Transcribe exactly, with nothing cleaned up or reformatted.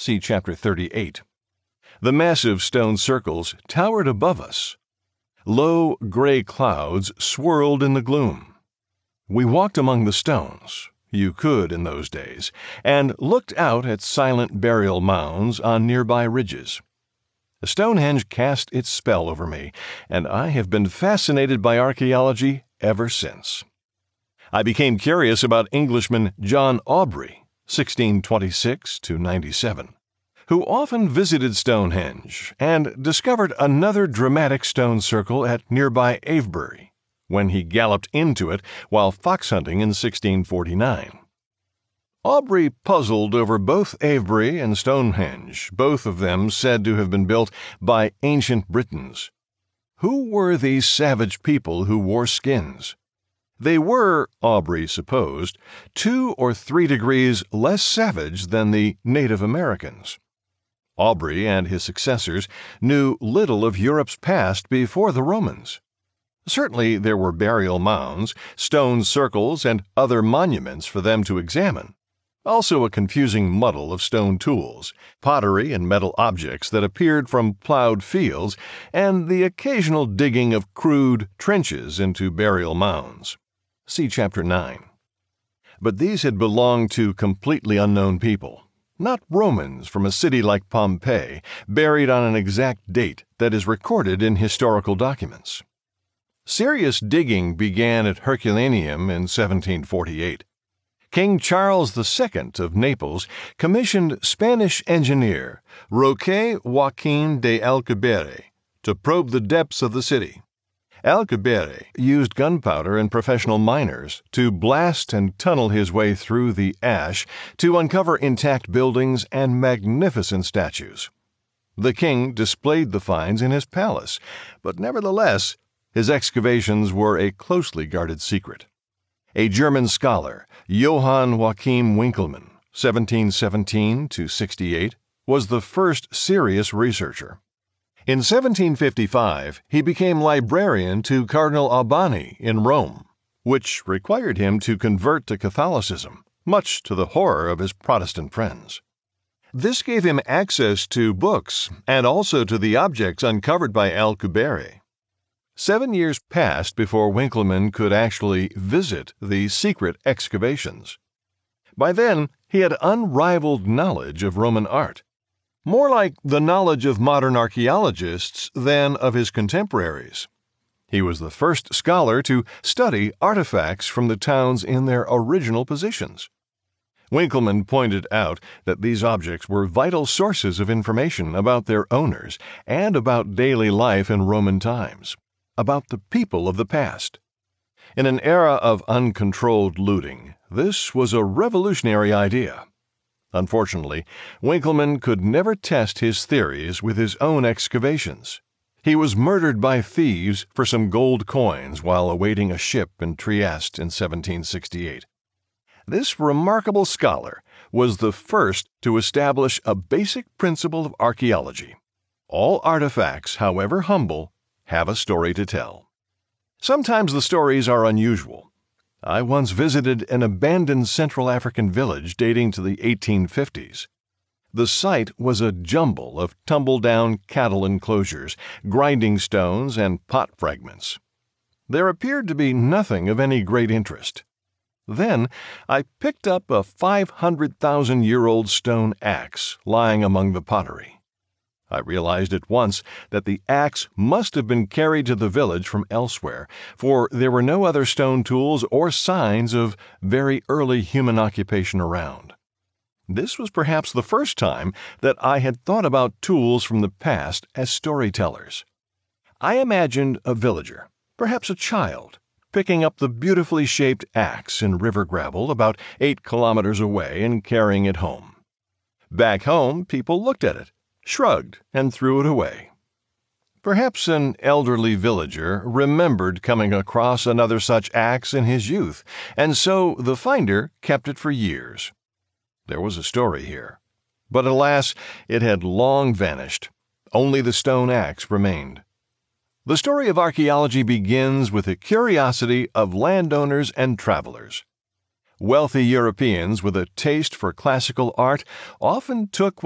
See Chapter thirty-eight. The massive stone circles towered above us. Low, gray clouds swirled in the gloom. We walked among the stones, you could in those days, and looked out at silent burial mounds on nearby ridges. Stonehenge cast its spell over me, and I have been fascinated by archaeology ever since. I became curious about Englishman John Aubrey, sixteen twenty-six to ninety-seven, who often visited Stonehenge and discovered another dramatic stone circle at nearby Avebury, when he galloped into it while fox hunting in sixteen forty-nine. Aubrey puzzled over both Avebury and Stonehenge, both of them said to have been built by ancient Britons. Who were these savage people who wore skins? They were, Aubrey supposed, two or three degrees less savage than the Native Americans. Aubrey and his successors knew little of Europe's past before the Romans. Certainly there were burial mounds, stone circles, and other monuments for them to examine. Also a confusing muddle of stone tools, pottery and metal objects that appeared from plowed fields, and the occasional digging of crude trenches into burial mounds. See Chapter nine. But these had belonged to completely unknown people, not Romans from a city like Pompeii, buried on an exact date that is recorded in historical documents. Serious digging began at Herculaneum in seventeen forty-eight. King Charles the Second of Naples commissioned Spanish engineer Roque Joaquin de Alcubierre to probe the depths of the city. Alcubierre used gunpowder and professional miners to blast and tunnel his way through the ash to uncover intact buildings and magnificent statues. The king displayed the finds in his palace, but nevertheless, his excavations were a closely guarded secret. A German scholar, Johann Joachim Winckelmann, seventeen seventeen to sixty-eight, was the first serious researcher. In seventeen fifty-five, he became librarian to Cardinal Albani in Rome, which required him to convert to Catholicism, much to the horror of his Protestant friends. This gave him access to books and also to the objects uncovered by Alcubierre. Seven years passed before Winckelmann could actually visit the secret excavations. By then, he had unrivaled knowledge of Roman art, more like the knowledge of modern archaeologists than of his contemporaries. He was the first scholar to study artifacts from the towns in their original positions. Winckelmann pointed out that these objects were vital sources of information about their owners and about daily life in Roman times, about the people of the past. In an era of uncontrolled looting, this was a revolutionary idea. Unfortunately, Winckelmann could never test his theories with his own excavations. He was murdered by thieves for some gold coins while awaiting a ship in Trieste in seventeen sixty-eight. This remarkable scholar was the first to establish a basic principle of archaeology. All artifacts, however humble, have a story to tell. Sometimes the stories are unusual. I once visited an abandoned Central African village dating to the eighteen fifties. The site was a jumble of tumble-down cattle enclosures, grinding stones, and pot fragments. There appeared to be nothing of any great interest. Then I picked up a five hundred thousand year old stone axe lying among the pottery. I realized at once that the axe must have been carried to the village from elsewhere, for there were no other stone tools or signs of very early human occupation around. This was perhaps the first time that I had thought about tools from the past as storytellers. I imagined a villager, perhaps a child, picking up the beautifully shaped axe in river gravel about eight kilometers away and carrying it home. Back home, people looked at it, shrugged, and threw it away. Perhaps an elderly villager remembered coming across another such axe in his youth, and so the finder kept it for years. There was a story here, but alas, it had long vanished. Only the stone axe remained. The story of archaeology begins with the curiosity of landowners and travelers. Wealthy Europeans with a taste for classical art often took